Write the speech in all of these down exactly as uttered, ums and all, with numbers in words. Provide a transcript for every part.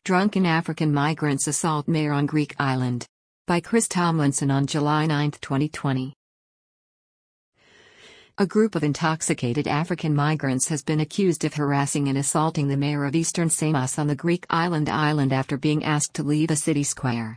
Drunken African Migrants Assault Mayor on Greek Island. By Chris Tomlinson on July ninth, twenty twenty. A group of intoxicated African migrants has been accused of harassing and assaulting the mayor of eastern Samos on the Greek island island after being asked to leave a city square.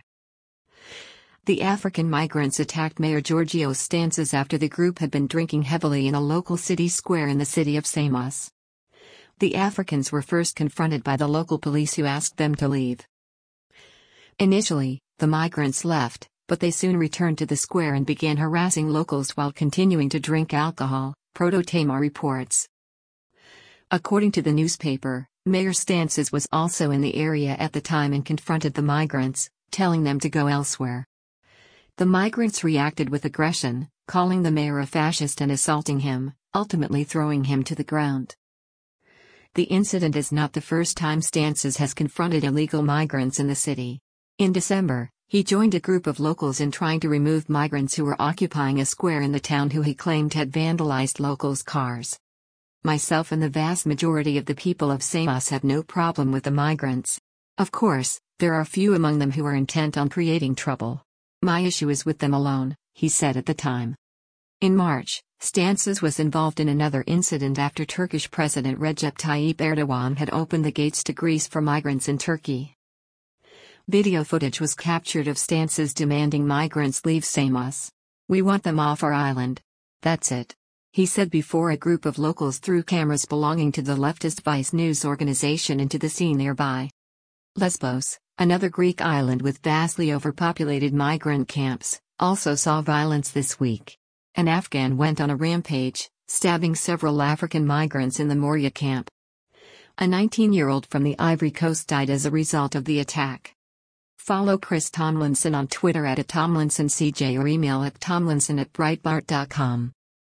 The African migrants attacked Mayor Georgios Stantzas after the group had been drinking heavily in a local city square in the city of Samos. The Africans were first confronted by the local police, who asked them to leave. Initially, the migrants left, but they soon returned to the square and began harassing locals while continuing to drink alcohol, Proto-Tema reports. According to the newspaper, Mayor Stantzas was also in the area at the time and confronted the migrants, telling them to go elsewhere. The migrants reacted with aggression, calling the mayor a fascist and assaulting him, ultimately throwing him to the ground. The incident is not the first time Stantzas has confronted illegal migrants in the city. In December, he joined a group of locals in trying to remove migrants who were occupying a square in the town who he claimed had vandalized locals' cars. Myself and the vast majority of the people of Samos have no problem with the migrants. Of course, there are few among them who are intent on creating trouble. My issue is with them alone, he said at the time. In March, Stantzas was involved in another incident after Turkish President Recep Tayyip Erdogan had opened the gates to Greece for migrants in Turkey. Video footage was captured of Stantzas demanding migrants leave Samos. "We want them off our island. That's it," he said before a group of locals threw cameras belonging to the leftist Vice News organization into the scene nearby. Lesbos, another Greek island with vastly overpopulated migrant camps, also saw violence this week. An Afghan went on a rampage, stabbing several African migrants in the Moria camp. A nineteen-year-old from the Ivory Coast died as a result of the attack. Follow Chris Tomlinson on Twitter at Tomlinson C J or email at tomlinson at breitbart dot com.